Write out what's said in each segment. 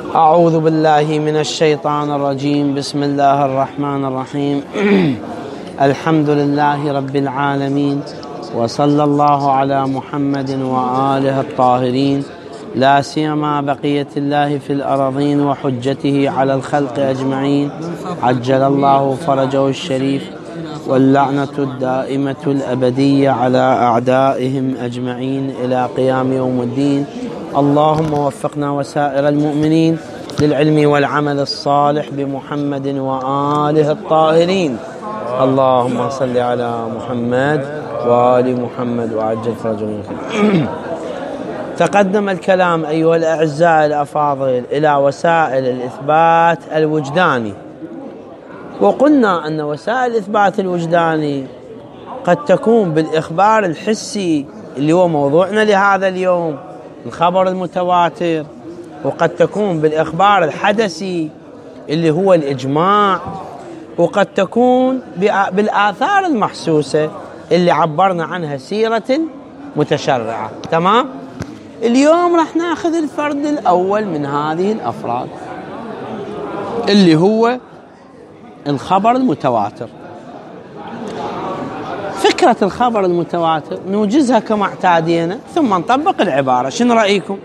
أعوذ بالله من الشيطان الرجيم. بسم الله الرحمن الرحيم. الحمد لله رب العالمين، وصلى الله على محمد وآله الطاهرين، لا سيما بقية الله في الأراضين وحجته على الخلق أجمعين، عجل الله فرجه الشريف، واللعنة الدائمة الأبدية على أعدائهم أجمعين إلى قيام يوم الدين. اللهم وفقنا وسائر المؤمنين للعلم والعمل الصالح بمحمد وآله الطاهرين. اللهم صل على محمد وآل محمد وعجل فرجهم. تقدم الكلام أيها الأعزاء الأفاضل إلى وسائل الإثبات الوجداني، وقلنا أن وسائل الإثبات الوجداني قد تكون بالإخبار الحسي اللي هو موضوعنا لهذا اليوم، الخبر المتواتر، وقد تكون بالإخبار الحدثي اللي هو الإجماع، وقد تكون بالآثار المحسوسة اللي عبرنا عنها سيرة متشرعة. تمام؟ اليوم راح ناخذ الفرد الأول من هذه الأفراد اللي هو الخبر المتواتر. فكرة الخبر المتواتر نوجزها كما اعتادينا ثم نطبق العبارة. شنو رأيكم؟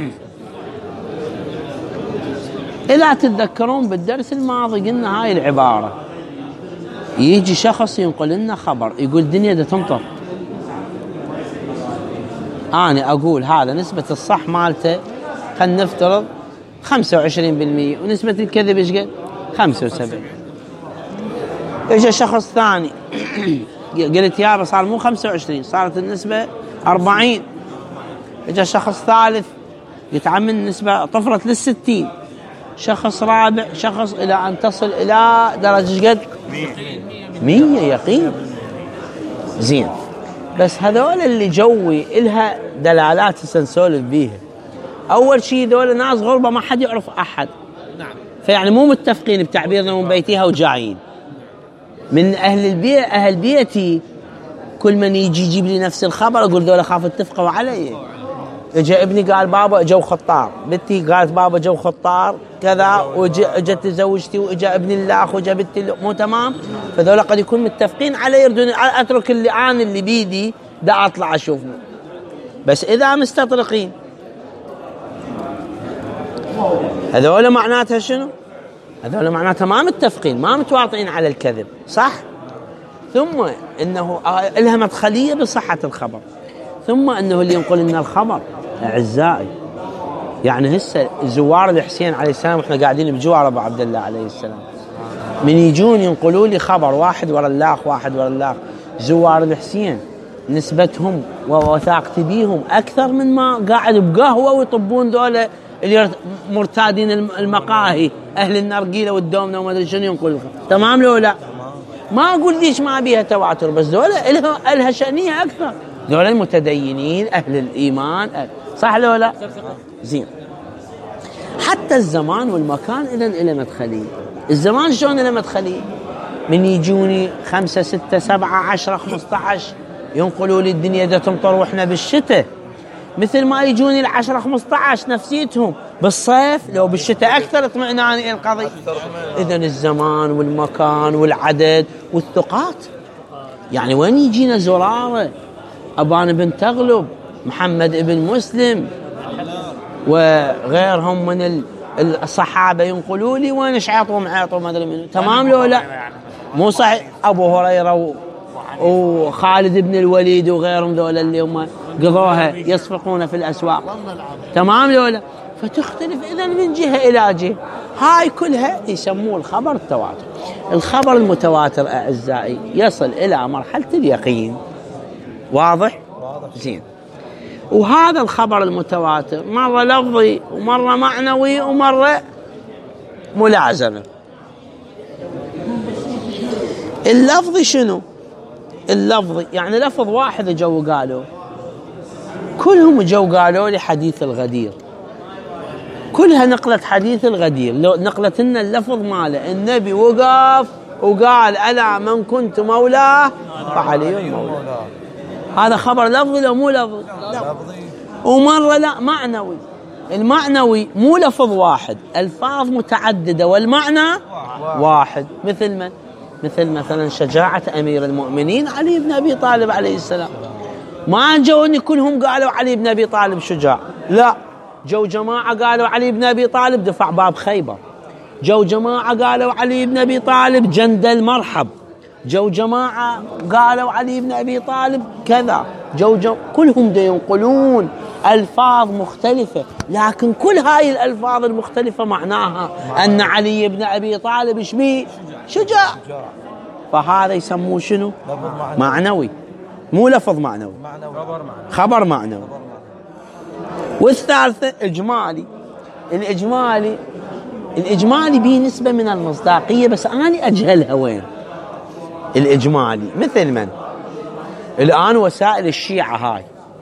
إذا تتذكرون بالدرس الماضي قلنا هاي العبارة، يجي شخص ينقل لنا خبر يقول الدنيا دا تمطر، أنا أقول هذا نسبة الصح مالته خلينا نفترض 25%، ونسبة الكذب إيش قد؟ 75. إجا شخص ثاني قلت يابا صار مو 25، صارت النسبة 40. إجا شخص ثالث يتعمل النسبة طفرت لل60. شخص رابع، شخص إلى أن تصل إلى درجة قد 100 يقين. زين، بس هذول اللي جوي إلها دلالات سنسولف بيها. أول شيء ذول ناس غربة ما حد يعرف أحد، فيعني مو متفقين بتعبيرنا من بيتها وجايين من أهل البيئة. أهل بيتي كل من يجي يجيب لي نفس الخبر أقول ذولا خاف اتفقوا علي. اجا ابني قال بابا جو خطار، بنتي قالت بابا جو خطار كذا، واجت زوجتي واجا ابني الاخ واجا بنتي مو تمام. فذولا قد يكون متفقين علي، يردون اترك اللي انا اللي بيدي دا اطلع اشوفه. بس اذا مستطرقين هذول معناتها شنو؟ هذول معناتها ما متفقين، ما متواطئين على الكذب، صح؟ ثم انه لها مدخليه بصحه الخبر، ثم انه اللي ينقل لنا الخبر اعزائي، يعني هسه زوار الحسين عليه السلام، واحنا قاعدين بجوار ابو عبد الله عليه السلام، من يجون ينقلوا لي خبر واحد ورا الاخ واحد ورا الاخ. زوار الحسين نسبتهم ووثاقتي بيهم اكثر من ما قاعد بقهوه ويطبون ذولا اللي مرتادين المقاهي، اهل النرجيله والدومنه وما ادري شنو ينقل. تمام لو لا؟ ما اقول ليش ما بيها تواتر، بس ذولا لها شأنيه اكثر، ذولا المتدينين اهل الايمان، صح لو لا؟ زين. حتى الزمان والمكان اذا له مدخليه. الزمان شلون له مدخليه؟ من يجوني 5 6 7 10 15 ينقلوا لي الدنيا دا تمطر واحنا بالشتاء، مثل ما يجوني 10 15 نفسيتهم بالصيف لو بالشتاء اكثر اطمئنان الى القضيه. اذا الزمان والمكان والعدد والثقات، يعني وين يجينا زراره، ابان بن تغلب، محمد ابن مسلم وغيرهم من الصحابه ينقلوا لي وين عيطوا ما ادري منه. تمام لو لا؟ مو صحيح؟ ابو هريره وخالد بن الوليد وغيرهم ذولا اللي هم قضوها يصفقون في الاسواق. تمام لو لا؟ فتختلف اذا من جهه الى جهه. هاي كلها يسموه الخبر التواتر. الخبر المتواتر اعزائي يصل الى مرحله اليقين. واضح؟ زين. وهذا الخبر المتواتر مرة لفظي ومرة معنوي ومرة ملازمة. اللفظي شنو؟ اللفظي يعني لفظ واحد جو قالوا، كلهم جو قالوا لي حديث الغدير، كلها نقلت حديث الغدير. لو نقلت لنا اللفظ ماله، النبي وقف وقال ألا من كنت مولاه فعلي مولاه. هذا خبر لفظي لو مو لفظي؟ ومرة لا معنوي، المعنوي مو لفظ واحد، ألفاظ متعددة والمعنى واحد. مثل من؟ مثل مثلا شجاعة أمير المؤمنين علي بن أبي طالب عليه السلام. ما جو أن كلهم قالوا علي بن أبي طالب شجاع، لا، جو جماعة قالوا علي بن أبي طالب دفع باب خيبر، جو جماعة قالوا علي بن أبي طالب جند المرحب، جو جماعة قالوا علي بن أبي طالب كذا، كلهم ينقلون ألفاظ مختلفة، لكن كل هاي الألفاظ المختلفة معناها أن علي بن أبي طالب شبيه شجاع. فهذا يسموه شنو؟ معنوي، مو لفظ معنوي، خبر معنوي. والثالثة إجمالي. الإجمالي به نسبة من المصداقية، بس أنا أجهلها وين الإجمالي. مثل من؟ الآن وسائل الشيعة هاي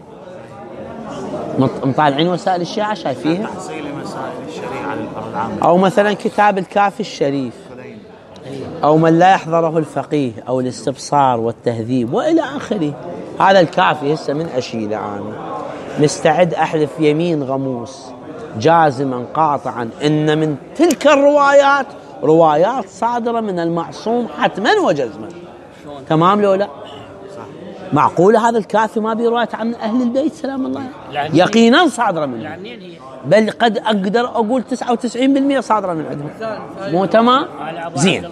مطالعين وسائل الشيعة شايفيها، تحصيل مسائل الشريعة للبرلمان، أو مثلا كتاب الكافي الشريف، أو من لا يحضره الفقيه، أو الاستبصار والتهذيب وإلى آخره. هذا الكافي هسه من أشيله أنا مستعد أحلف يمين غموس جازما قاطعا إن من تلك الروايات روايات صادرة من المعصوم حتما وجزما. تمام لو لا؟ معقولة هذا الكافي ما برواية عن أهل البيت سلام الله يقينا صادرة منه، بل قد أقدر أقول 99% صادرة من عندهم. مو تمام؟ زين.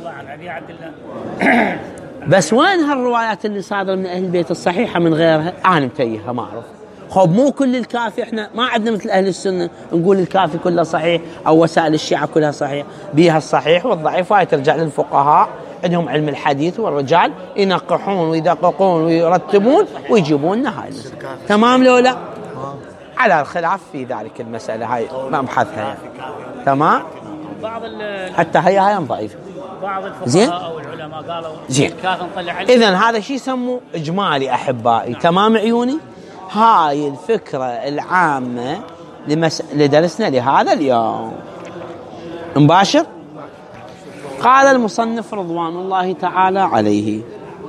بس وين هالروايات اللي صادرة من أهل البيت الصحيحة من غيرها؟ أنا متيهها ما أعرف. خب مو كل الكافي، احنا ما عندنا مثل أهل السنة نقول الكافي كله صحيح أو وسائل الشيعة كلها صحيح. بيها الصحيح والضعيف، هاي ترجع للفقهاء عندهم علم الحديث، والرجال ينقحون ويدققون ويرتبون ويجيبون لنا هاي. تمام لو لا؟ على الخلاف في ذلك المسألة هاي مبحثها يعني. تمام. حتى هي ضعيفة. بعض الفقهاء والعلماء قالوا زين. إذن هذا شيء يسموه إجمالي أحبائي. تمام عيوني؟ هاي الفكرة العامة لدرسنا لهذا اليوم. مباشر. قال المصنف رضوان الله تعالى عليه: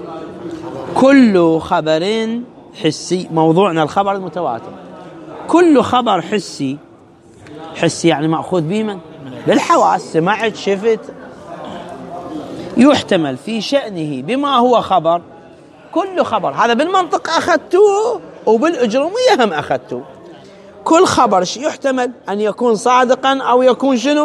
كل خبر حسي، موضوعنا الخبر المتواتر، كل خبر حسي يعني مأخوذ بمن؟ بالحواس، سمعت شفت، يحتمل في شأنه بما هو خبر. كل خبر هذا بالمنطق أخذتوه وبالأجرومية هم أخذتوه. كل خبر يحتمل أن يكون صادقا أو يكون شنو؟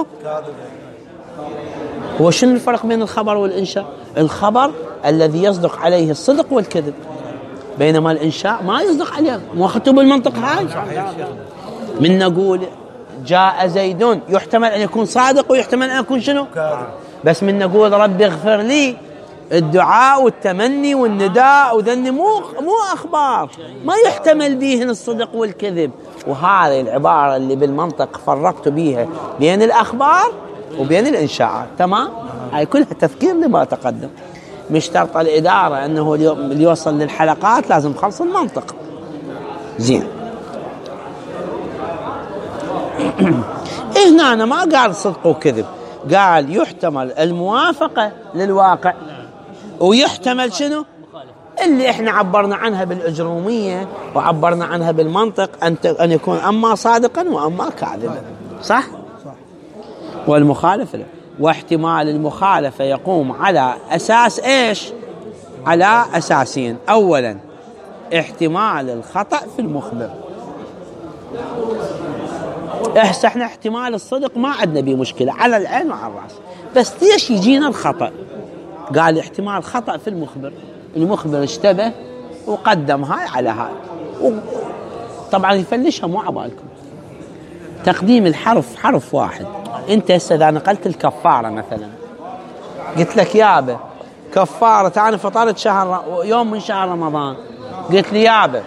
هو شنو الفرق بين الخبر والإنشاء؟ الخبر الذي يصدق عليه الصدق والكذب، بينما الإنشاء ما يصدق عليه. مو أخذتوه بالمنطق هاي؟ من نقول جاء زيد يحتمل أن يكون صادق ويحتمل أن يكون شنو؟ بس من نقول ربي اغفر لي، الدعاء والتمني والنداء وذني مو أخبار، ما يحتمل بيهن الصدق والكذب. وهذه العبارة اللي بالمنطق فرقت بيها بين الأخبار وبين الإنشاءات. تمام؟ هاي كلها تذكير لما تقدم. مش شرط الإدارة أنه اللي يوصل للحلقات لازم خلص المنطق. زين. هنا أنا ما قال صدق وكذب، قال يحتمل الموافقة للواقع ويحتمل شنو؟ اللي احنا عبرنا عنها بالأجرومية وعبرنا عنها بالمنطق أن يكون أما صادقا وأما كاذبا. صح؟ والمخالفة لا. واحتمال المخالفة يقوم على أساس إيش؟ على أساسين. أولا احتمال الخطأ في المخبر. احنا احتمال الصدق ما عندنا به مشكلة، على العين وعلى الرأس، بس ليش يجينا الخطأ؟ قال احتمال خطأ في المخبر اشتبه وقدم هاي على هاي. طبعا يفلشها مو عبالكم. تقديم الحرف حرف واحد. انت هسه اذا نقلت الكفارة مثلا، قلت لك يابا كفارة انا فطرت يوم من شهر رمضان، قلت لي يابا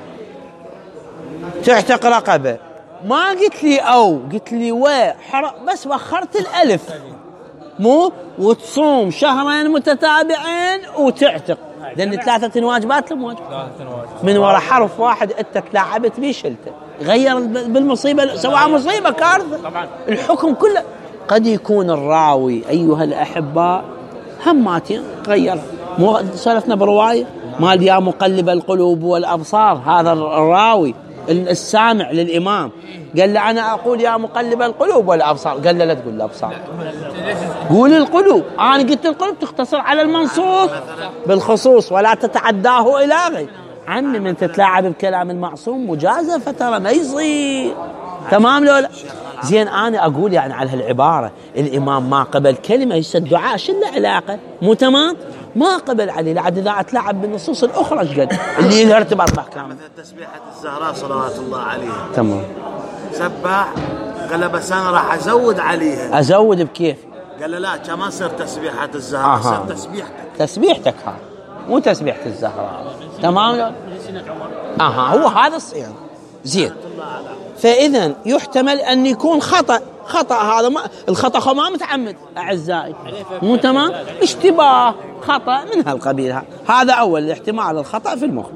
تعتق رقبة، ما قلت لي قلت لي بس وخرت الألف، مو وتصوم شهرين متتابعين وتعتق، لأن 3 واجبات من وراء حرف واحد أنت تلاعبت بيه شلته، غير بالمصيبة، سواء مصيبة كارثة. الحكم كله قد يكون الراوي أيها الأحباء هماتين غير. مو سلفنا برواية مال يا مقلب القلوب والأبصار، هذا الراوي السامع للإمام قال له أنا أقول يا مقلب القلوب والأبصار، قال له لا تقول الأبصار، قول القلوب. أنا قلت القلوب تختصر على المنصوص بالخصوص ولا تتعداه إلى غير. عمي من تتلاعب بكلام المعصوم مجازفة ترى ما يصير. تمام لو لا؟ زين أنا أقول يعني على هالعبارة الإمام ما قبل كلمة يسد دعاء، شو له علاقة؟ مو تمام؟ ما قبل عليه لعد إذا أتلاعب بالنصوص الأخرى قد اللي لها ارتباط بأحكام. مثل تسبيحة الزهراء صلوات الله عليها، تمام، سبح قال بس أنا راح أزود عليها. أزود بكيف؟ قال لا كما صار تسبيحة الزهراء صار تسبيحتك. تسبيحتك ها مو تسبيحة الزهراء. تمام لو؟ هو هذا الصيام. زين، فإذا يحتمل أن يكون خطأ هذا ما الخطأ ما متعمد أعزائي، مو تمام، اشتباه خطأ من هالقبيل. هذا أول الاحتمال الخطأ في المخ.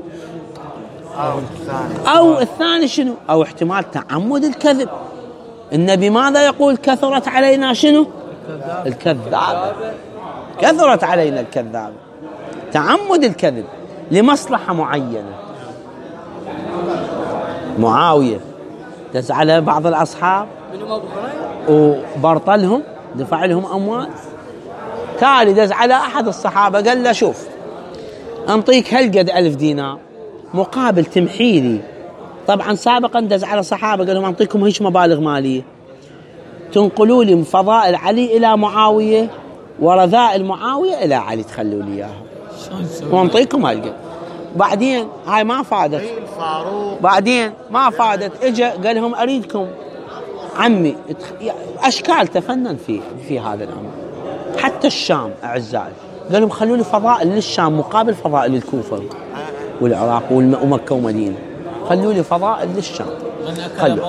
أو الثاني شنو؟ أو احتمال تعمد الكذب. النبي ماذا يقول؟ كثرت علينا شنو؟ الكذاب، كثرت علينا الكذاب. تعمد الكذب لمصلحة معينة. معاوية دز على بعض الأصحاب وبرطلهم، دفع لهم أموال. تالي دز على أحد الصحابة قال له شوف أنطيك هالقد 1000 دينار مقابل تمحيلي. طبعا سابقا دز على صحابة قال لهم أنطيكم هيش مبالغ مالية تنقلوا لي من فضائل علي إلى معاوية ورذائل معاوية إلى علي، تخلوا لي إياها وأنطيكم هالقد. بعدين هاي ما فادت، بعدين ما فادت، اجا قال لهم اريدكم عمي اشكال تفنن في هذا الامر. حتى الشام اعزائي قال لهم خلوا لي فضائل للشام مقابل فضائل الكوفه والعراق ومكه ومدينه، خلوا لي فضائل للشام، خلوا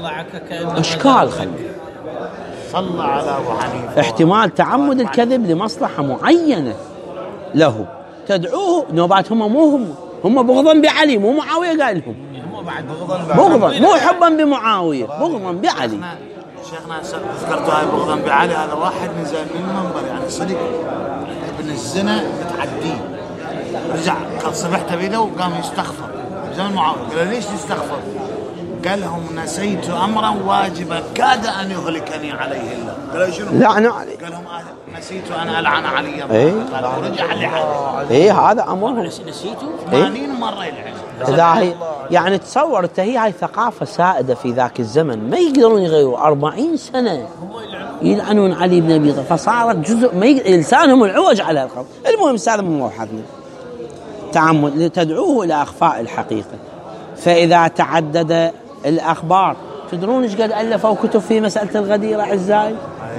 اشكال، خلوا صلى على ابو حنيفه. احتمال تعمد الكذب لمصلحه معينه له تدعوه نوبات. هم بغضا بعلي، مو معاوية قال لهم بغضا، مو حبا بمعاوية، بغضا بعلي. شيخنا ذكرت هاي بغضا بعلي، هذا واحد نزل من المنبر يعني صدق ابن الزنا متعدي، رجع قال صبحت بيده وقام يستغفر زمن معاوية. قال ليش تستغفر؟ قال لهم نسيت امرا واجبا كاد ان يهلكني عليه الله. قال شنو؟ لعنه عليه. قال لهم نسيت ان العن علي. قال ورجع لحاله. هذا امرهم. نسيته 80 مره يلعن. إذا هي يعني تصور انت هاي ثقافه سائده في ذاك الزمن، ما يقدرون يغيروا 40 سنه يلعنون علي بن ابي طالب، فصارت جزء ما لسانهم العوج على الخط. المهم هذا مو موحدنا. تعمد لتدعوه الى اخفاء الحقيقه. فاذا تعدد الأخبار، تدرون إيش قد ألفوا كتب في مسألة الغدير أعزائي؟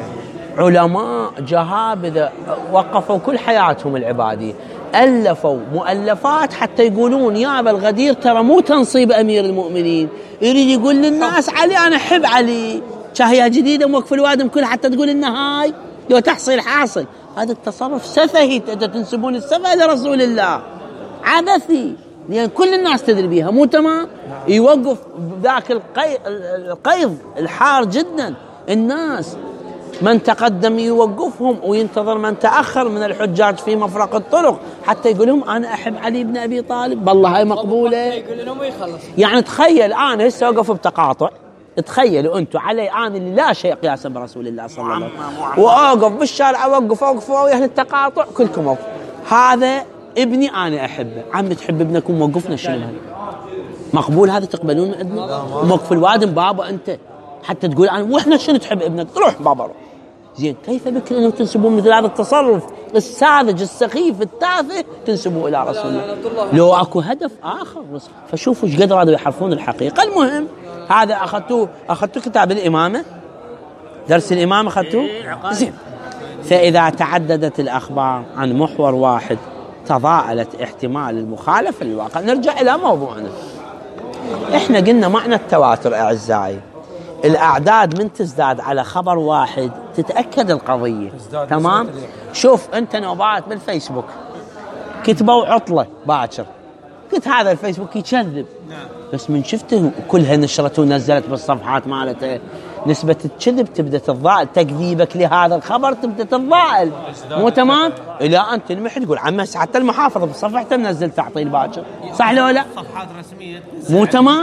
علماء جهابذة وقفوا كل حياتهم العبادية ألفوا مؤلفات حتى يقولون يا أبا الغدير ترى مو تنصيب أمير المؤمنين، يريد يقول للناس علي أنا أحب علي، شاهية جديدة موقف الوادم كل حتى تقول إن هاي لو تحصيل حاصل. هذا التصرف سفهي، تنسبون السفه لرسول الله، عبثي، لأن كل الناس تدري بيها، مو تمام؟ يوقف ذاك القيض الحار جدا الناس، من تقدم يوقفهم وينتظر من تأخر من الحجاج في مفرق الطرق حتى يقولهم أنا أحب علي بن أبي طالب. بالله هاي مقبولة. يعني تخيل أنا هسه أوقف بتقاطع، تخيلوا أنتم علي أنا اللي لا شيء قياسا برسول الله صلى الله عليه وسلم، وأوقف بالشارع أوقف ويا التقاطع كلكم أوقف. هذا ابني أنا أحبه. عم تحب ابنكم وقفنا شنو هذا؟ مقبول هذا؟ تقبلون من عندنا؟ وموقف الوادم بابا أنت حتى تقول أنا وإحنا شنو تحب ابنك؟ تروح بابا روح. زين، كيف بك أنه تنسبون مثل هذا التصرف الساذج السخيف التافه تنسبوه إلى رسول الله؟ لو أكو هدف آخر. فشوفوا ايش قدر هذا يحرفون الحقيقة. المهم هذا أخذتوا كتاب الإمامة، درس الإمامة أخذتوه؟ زين. فإذا تعددت الأخبار عن محور واحد تضاءلت احتمال المخالفة للواقع. نرجع إلى موضوعنا. إحنا قلنا معنى التواتر أعزائي، الأعداد من تزداد على خبر واحد تتأكد القضية. تمام؟ شوف أنت نوبات بالفيسبوك كتبوا عطلة باكر، قلت هذا الفيسبوك يكذب، بس من شفته كلها نشرته ونزلت بالصفحات مالته، نسبة الكذب تبدأ تتضاءل، تكذيبك لهذا الخبر تبدأ تتضاءل، مو تمام؟ إلى أن تلمح تقول عمي حتى المحافظة بصفحته منزل تعطيل باكر، صح لو لا؟ صفحات رسمية مو تمام؟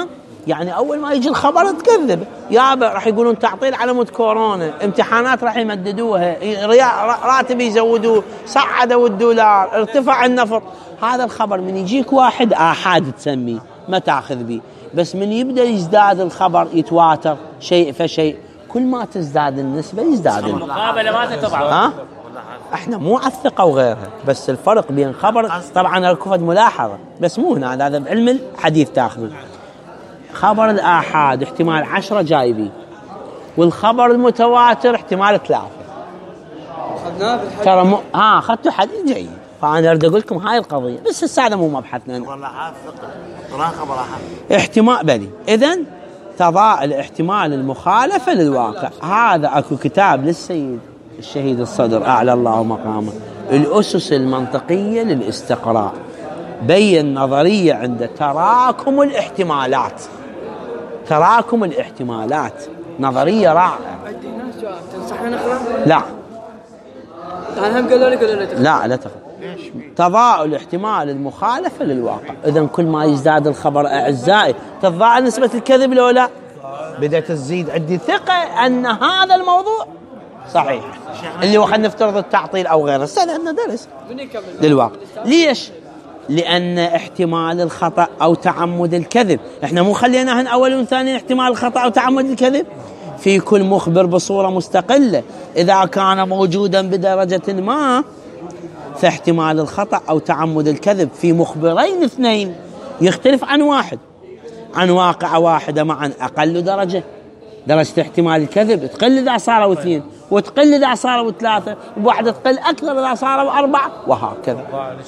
يعني أول ما يجي الخبر تكذب، يابا راح يقولون تعطيل على مود كورونا، امتحانات راح يمددوها، راتب يزودوه، صعدوا الدولار، ارتفع النفط. هذا الخبر من يجيك واحد آحاد تسميه ما تأخذ به، بس من يبدأ يزداد الخبر يتواتر شيء فشيء، كل ما تزداد النسبة يزداد المقابلة ما تتضاعف. ها؟ احنا مو على الثقة وغيرها، بس الفرق بين خبر، طبعا الكفد ملاحظة بس مو هنا، هذا بعلم الحديث تاخذه. خبر الآحاد احتمال 10 جايبين، والخبر المتواتر احتمال 3. ترى اخذتوا حديث جيد، فأنا أريد أقول لكم هاي القضية، بس هسه هذا مو مبحثنا. والله حافظ قرآن خبر أحد احتمال بلي، إذن تضاءل احتمال المخالفة للواقع. هذا أكو كتاب للسيد الشهيد الصدر أعلى الله مقامه، الأسس المنطقية للاستقراء، بين نظرية عند تراكم الاحتمالات. تراكم الاحتمالات نظرية رائعة. تنصحنا نقرأ؟ لا أنا هم قالوا لي لا تقرأ. تضاءل احتمال المخالفة للواقع. إذن كل ما يزداد الخبر أعزائي تتضاءل نسبة الكذب لو لا؟ بدأت تزيد عندي ثقة أن هذا الموضوع صحيح، اللي هو خلينا نفترض التعطيل أو غيره. السنة عندنا درس للواقع. ليش؟ لأن احتمال الخطأ أو تعمد الكذب، احنا مو خليناهن أول وثاني احتمال الخطأ أو تعمد الكذب في كل مخبر بصورة مستقلة، إذا كان موجودا بدرجة ما، فاحتمال الخطأ أو تعمد الكذب في مخبرين اثنين يختلف عن واحد، عن واقعة واحدة معا أقل درجة احتمال الكذب تقل إذا صاروا 2، وتقل إذا صاروا 3، وواحدة تقل أكثر إذا صاروا 4، وهكذا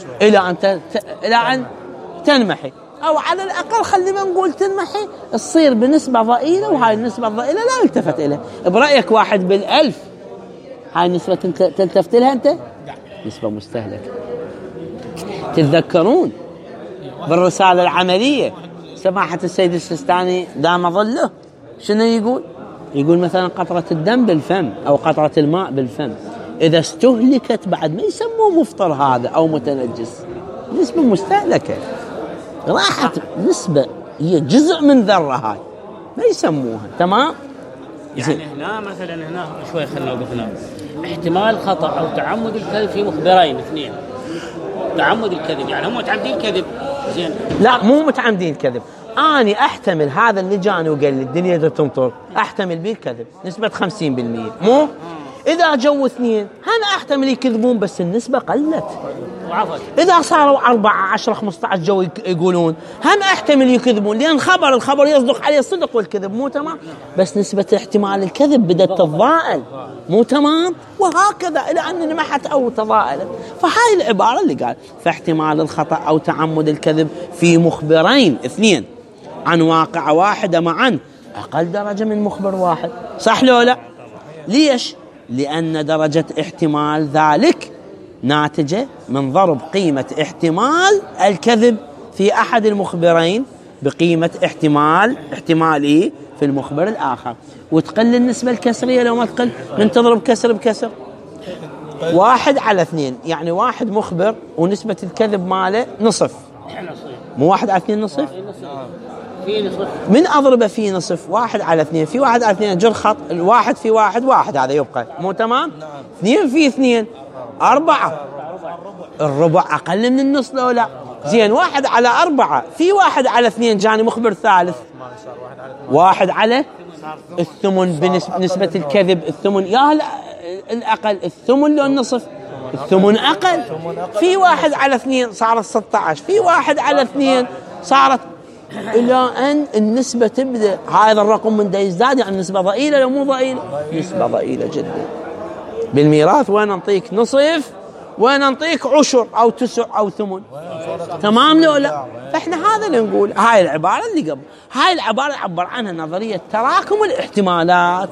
إلى أن تنمحي، أو على الأقل خلينا نقول تنمحي، تصير بنسبة ضئيلة، وهاي النسبة الضئيلة لا يلتفت إليها. برأيك 1 بالألف هاي النسبة تلتفت لها أنت؟ نسبة مستهلكة. تتذكرون بالرسالة العملية سماحة السيد السيستاني دام ظله شنو يقول مثلا قطرة الدم بالفم أو قطرة الماء بالفم إذا استهلكت بعد ما يسموه مفطر هذا أو متنجس، نسبة مستهلكة، راحت نسبة هي جزء من ذرة، هاي ما يسموها. تمام؟ يعني هنا مثلا هنا شوي خلنا نوقف هنا. احتمال خطأ أو تعمد الكذب في مخبرين اثنين. تعمد الكذب يعني هم متعمدين الكذب. زين. لا مو متعمدين الكذب، أنا أحتمل هذا اللي جاني وقال لي الدنيا تمطر، أحتمل به الكذب نسبة 50%. مو إذا جو 2 هم أحتمل يكذبون بس النسبة قلت. إذا صاروا 4 10 15 جو يقولون هم أحتمل يكذبون، لأن الخبر يصدق عليه الصدق والكذب. مو تمام؟ بس نسبة احتمال الكذب بدأت تتضاءل. مو تمام؟ وهكذا إلى أن انمحت أو تضاءلت. فهاي العبارة اللي قال فاحتمال الخطأ أو تعمد الكذب في مخبرين اثنين عن واقعة واحدة معا أقل درجة من مخبر واحد. صح لو لا؟ ليش؟ لأن درجة احتمال ذلك ناتجة من ضرب قيمة احتمال الكذب في أحد المخبرين بقيمة احتماله في المخبر الآخر، وتقل النسبة الكسرية لو ما تقل من تضرب كسر بكسر. 1/2، يعني 1 مخبر ونسبة الكذب ماله نصف، مو 1/2 نصف. من أضربه في نصف 1/2، في 1/2 جر خط، 1 في 1 هذا يبقى. مو تمام؟ 2 في 2 4، الربع أقل من النص لو لا. زين 1/4 في 1/2 جاني مخبر ثالث، 1/8 بنسبة الكذب الثمن. يا الأقل الثمن لو النصف، الثمن أقل. في 1/2 صارت 16، في 1/2 صارت، إلى أن النسبة تبدأ هذا الرقم من دا يزداد. يعني النسبة ضئيلة لو مو ضئيلة؟ نسبة ضئيلة جدا. بالميراث وين نعطيك نصف، وين نعطيك عشر أو 9 أو 8. تمام لو لا؟ فإحنا هذا اللي نقول. هاي العبارة اللي قبل، هاي العبارة عبر عنها نظرية تراكم الاحتمالات.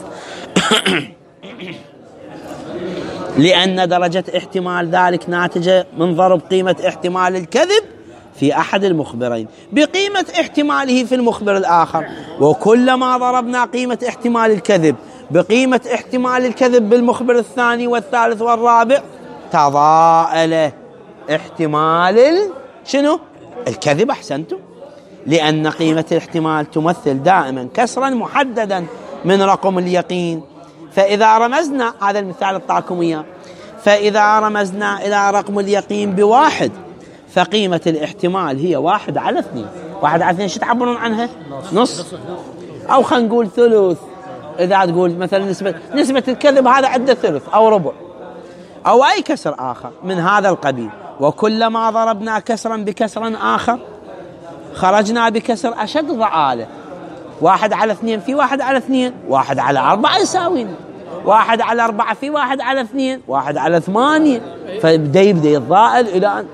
لأن درجة احتمال ذلك ناتجة من ضرب قيمة احتمال الكذب في أحد المخبرين بقيمة احتماله في المخبر الآخر، وكلما ضربنا قيمة احتمال الكذب بقيمة احتمال الكذب بالمخبر الثاني والثالث والرابع تضاءل احتمال شنو؟ الكذب. أحسنتم. لأن قيمة الاحتمال تمثل دائما كسرا محددا من رقم اليقين. فإذا رمزنا، هذا المثال الطاكمية، فإذا رمزنا إلى رقم اليقين بواحد فقيمة الاحتمال هي 1/2. 1/2 شو تعبرون عنها؟ نص، أو خلينا نقول ثلث. إذا تقول مثلا نسبة الكذب هذا عنده ثلث أو ربع أو أي كسر آخر من هذا القبيل. وكلما ضربنا كسرا بكسر آخر خرجنا بكسر أشد ضعالة. 1/2 في 1/2، 1/4 يساوينا 1/4 في 1/2، 1/8. فبدأ يتضاءل إلى أن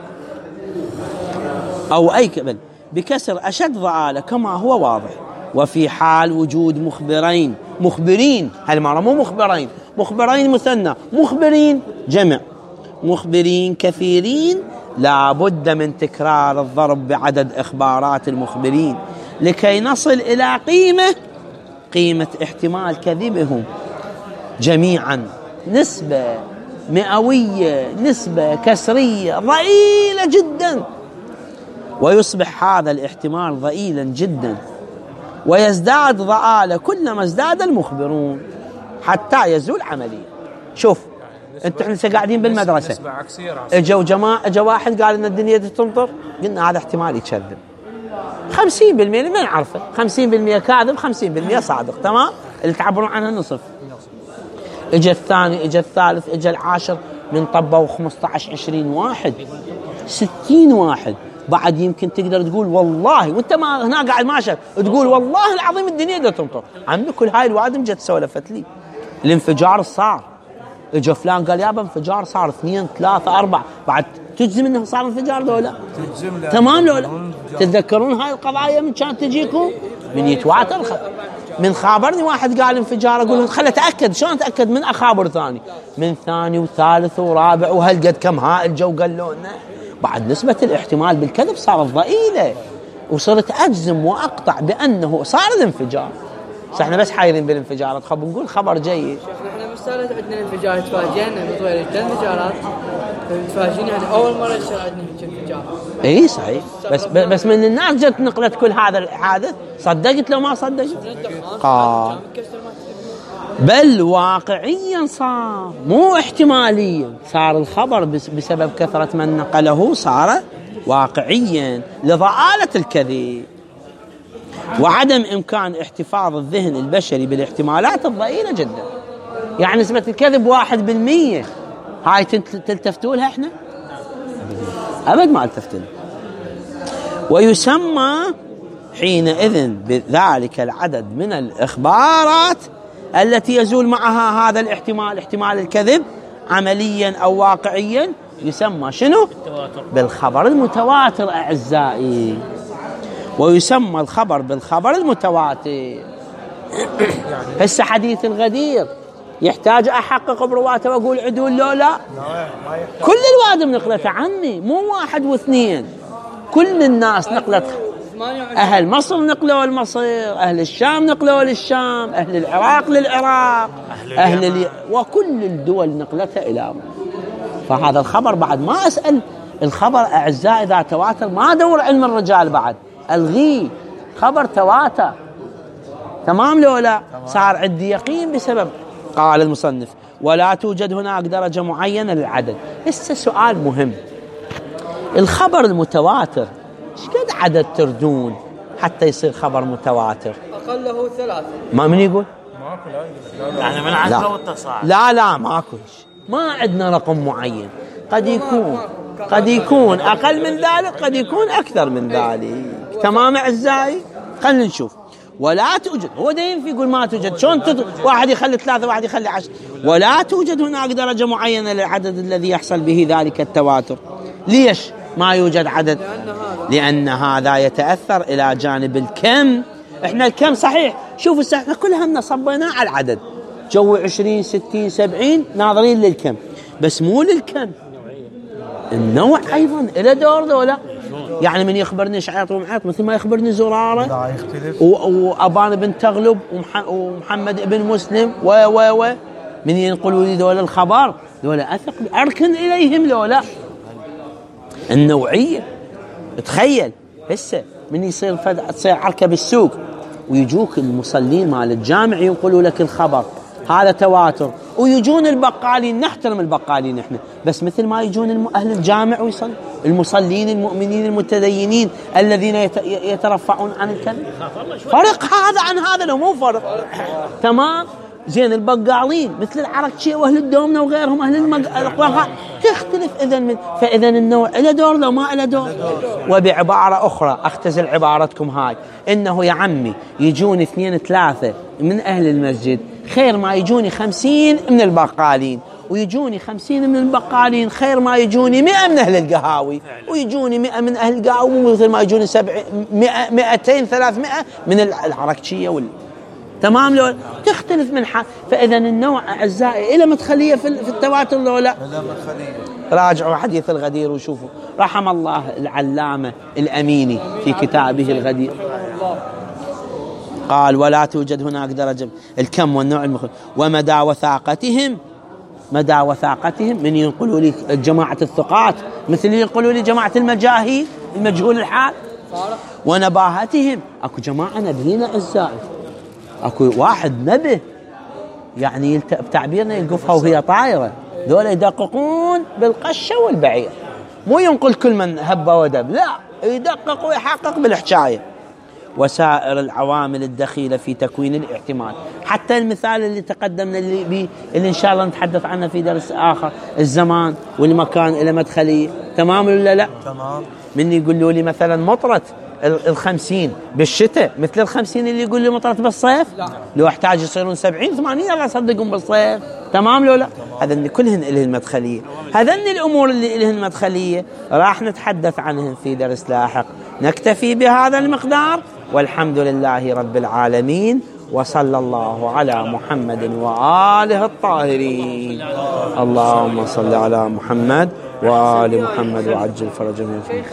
أو أي كبل بكسر أشد ضعالة كما هو واضح. وفي حال وجود مخبرين هالمرة مو مخبرين مثنى، مخبرين جمع، مخبرين كثيرين، لا بد من تكرار الضرب بعدد إخبارات المخبرين لكي نصل إلى قيمة احتمال كذبهم جميعا. نسبة مئوية، نسبة كسرية ضئيلة جدا، ويصبح هذا الاحتمال ضئيلا جدا ويزداد ضآلة كلما ازداد المخبرون حتى يزول عمليا. شوف انتم احنا قاعدين بالمدرسة، اجا واحد قال ان الدنيا تمطر، قلنا هذا احتمال يكذب 50%، ما نعرفه 50% كاذب 50% صادق، تمام، اللي تعبرون عنها نصف. اجا الثاني، اجا الثالث، اجا العاشر، من طبوا 15 20 واحد 60 واحد. بعد يمكن تقدر تقول والله وانت ما هنا قاعد ماشي تقول والله العظيم الدنيا دا تمطر. عمي كل هاي الوادم جت سولفت لي الانفجار صار، اجا فلان قال يابا انفجار صار 2 3 4، بعد تجزم انه صار انفجار دولا؟ تمام لولا؟ تتذكرون هاي القضايا من كانت تجيكم؟ من يتواتر من خابرني واحد قال انفجار، اقول خل اتاكد. شلون اتاكد؟ من اخابر ثاني، من ثاني وثالث ورابع، وهالقد كم هائل جو قالوا لنا. بعد نسبة الاحتمال بالكذب صارت ضئيلة، وصرت أجزم وأقطع بأنه صار الانفجار. احنا بس حايرين بالانفجارات، خب نقول خبر جيد. احنا مش صارت عندنا انفجار، تفاجئنا بطويل الانفجارات، تفاجئنا يعني أول مرة يصير عندنا انفجار. إيه صحيح، بس من الناس جت نقلت كل هذا الحادث، صدقت لو ما صدقت؟ بل واقعيا صار، مو احتماليا، صار الخبر بسبب كثرة من نقله صار واقعيا لضآلة الكذب وعدم إمكان احتفاظ الذهن البشري بالاحتمالات الضئيلة جدا. يعني نسبة الكذب 1%، هاي تلتفتوا لها احنا؟ أبد ما التفتنا. ويسمى حينئذ بذلك العدد من الإخبارات التي يزول معها هذا الاحتمال، احتمال الكذب عمليا أو واقعيا، يسمى شنو؟ بالخبر المتواتر أعزائي. ويسمى الخبر بالخبر المتواتر. هسه حديث الغدير يحتاج أحقق برواته وأقول عدول لو لا؟ كل الوادم نقلته عمي، مو 1 و2، كل الناس نقلته. أهل مصر نقلوا لمصر، أهل الشام نقلوا للشام، أهل العراق للعراق، وكل الدول نقلتها إلى فهذا الخبر بعد ما أسأل الخبر أعزائي إذا تواتر ما دور علم الرجال، بعد ألغيه، خبر تواتر تمام لو لا؟ صار عندي يقين بسبب. قال المصنف ولا توجد هناك درجة معينة للعدد. هسه سؤال مهم، الخبر المتواتر ايش قد عدد تردون حتى يصير خبر متواتر؟ أقله 3. ما من يقول؟ يعني من 10 والتصاعد. لا ماكو، ما عندنا رقم معين، قد يكون أقل من ذلك، قد يكون أكثر من ذلك. تمام أعزائي؟ خلينا نشوف. ولا توجد، هو دايم يقول ما توجد، شلون واحد يخلي 3 واحد يخلي 10. ولا توجد هناك درجة معينة للعدد الذي يحصل به ذلك التواتر. ليش ما يوجد عدد؟ لأن هذا يتأثر إلى جانب الكم. إحنا الكم صحيح، شوفوا احنا كل همنا صبيناه على العدد، جو 20 60 70 ناظرين للكم، بس مو للكم، النوع أيضا إلى دور دولا. يعني من يخبرني شعيط ومعيط مثل ما يخبرني زرارة وأبان بن تغلب ومحمد ابن مسلم من ينقلوا لي دول الخبر، دولا أثق أركن إليهم دولا. النوعية تخيل هسه من يصير تصير عركة بالسوق ويجوك المصلين مال الجامع ينقلوا لك الخبر، هذا تواتر. ويجون البقالين، نحترم البقالين احنا، بس مثل ما يجون أهل الجامع ويصلي، المصلين المؤمنين المتدينين الذين يترفعون عن الكذب. فرق هذا عن هذا، لو مو فرق. تمام. زين البقالين مثل العركشية واهل الدومنة وغيرهم اهل القرى تختلف اذا فاذا النوع له دور لو ما له دور. وبعبارة اخرى اختزل عبارتكم هاي، انه يا عمي يجون 2 3 من اهل المسجد خير ما يجوني 50 من البقالين، ويجوني 50 من البقالين خير ما يجوني 100 من اهل القهاوي، ويجوني 100 من اهل القهاوي مثل ما يجوني 200 300 من العركشية تمام. لو تختلف من حال. فإذا النوع أعزائي إلى مدخلية في التواتر لو لا؟ راجعوا حديث الغدير وشوفوا، رحم الله العلامة الأميني في كتابه الغدير قال: ولا توجد هناك درجة الكم والنوع ومدى وثاقتهم. مدى وثاقتهم من ينقلوا لي جماعة الثقات مثل ينقلوا لي جماعة المجاهيل المجهول الحال. ونباهتهم، أكو جماعة نبيين أعزائي، اكو واحد نبه يعني بتعبيرنا يلقفها وهي طايره، ذولا يدققون بالقشه والبعير، مو ينقل كل من هب ودب، لا يدقق ويحقق بالحكايه. وسائر العوامل الدخيله في تكوين الاحتمال، حتى المثال اللي تقدمنا اللي ان شاء الله نتحدث عنه في درس اخر، الزمان والمكان الى مدخليه. تمام ولا لا؟ تمام. من يقولوا لي مثلا مطرت 50 بالشتاء مثل 50 اللي يقول لي مطرت بالصيف، لا. لو احتاج يصيرون 70 80 لا صدقون بالصيف. تمام لو لا؟ هذن كلهن لهن مدخليه. هذن الامور اللي لهن مدخليه راح نتحدث عنهن في درس لاحق. نكتفي بهذا المقدار، والحمد لله رب العالمين، وصلى الله على محمد وآله الطاهرين. اللهم صل على محمد وآل محمد وعجل فرجهم.